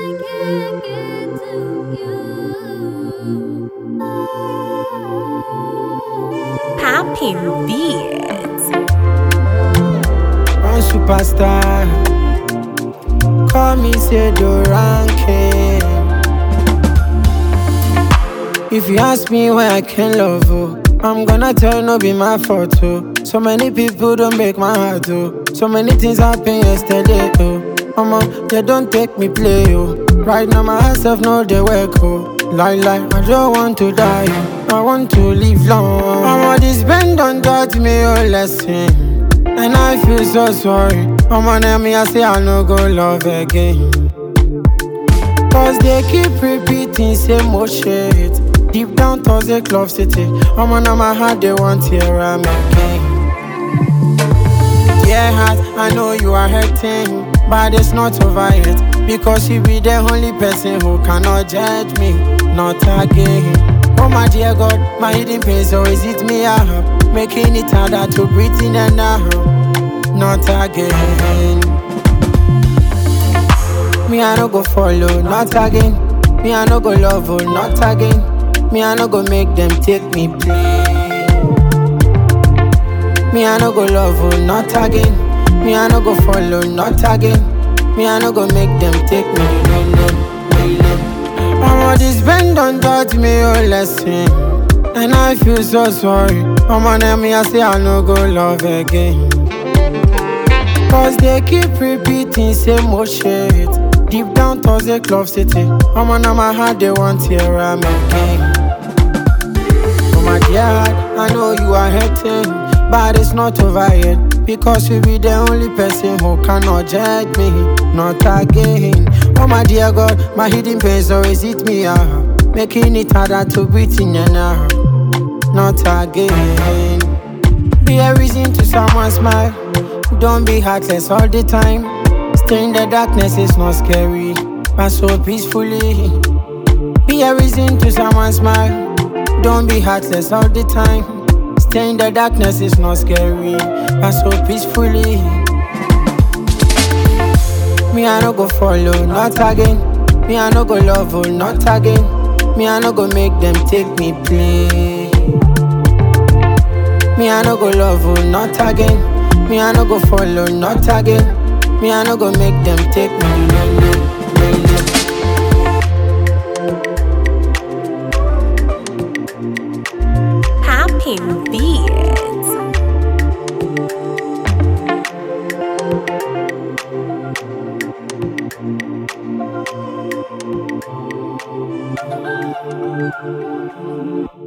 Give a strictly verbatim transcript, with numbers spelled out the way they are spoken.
can't get to you. Popping beats. One superstar, call me say the ranking. If you ask me why I can love you, I'm gonna tell no be my fault oh. So many people don't break my heart oh. So many things happened yesterday oh. Mama, they don't take me play oh. Right now my heart self know they work oh. Lie lie, I don't want to die oh. I want to live long. Mama, this band don't taught me a lesson, and I feel so sorry. Mama, tell me I say I no go love again. Cause they keep repeating same old shit. Deep down towards the club city, I'm on my heart, they want to hear I'm again. Dear heart, I know you are hurting, but it's not over yet. Because you be the only person who cannot judge me, not again. Oh my dear God, my hidden pains always hit me up, making it harder to breathe in and out, not again. Me I no go follow, not again. Me I no go love, oh, not again. Me I no go make them take me play. Me I no go love, oh, not again. Me I no go follow, not again. Me I no go make them take me, no, no, no, no. Mama, this band don't taught me a lesson, and I feel so sorry. Mama, tell me I say I no go love again. Cause they keep repeating same old shit. Deep down towards the club city, I'm on my heart, they want to hear I'm again. Oh my dear heart, I know you are hurting, but it's not over yet. Because you be the only person who cannot judge me, not again. Oh my dear God, my hidden pains always hit me up, making it harder to breathe in and out, not again. Be a reason to someone's smile, don't be heartless all the time. Stay in the darkness is not scary, but so peacefully. Be a reason to someone's smile, don't be heartless all the time. Stay in the darkness is not scary, but so peacefully. Me I no go follow, not again. Me I no go love, oh, not again. Me I no go make them take me play. Me I no go love, oh, not again. Me I no go follow, not again. Me I no go make them take me, no, no, no, no. Popping beats. Thank you.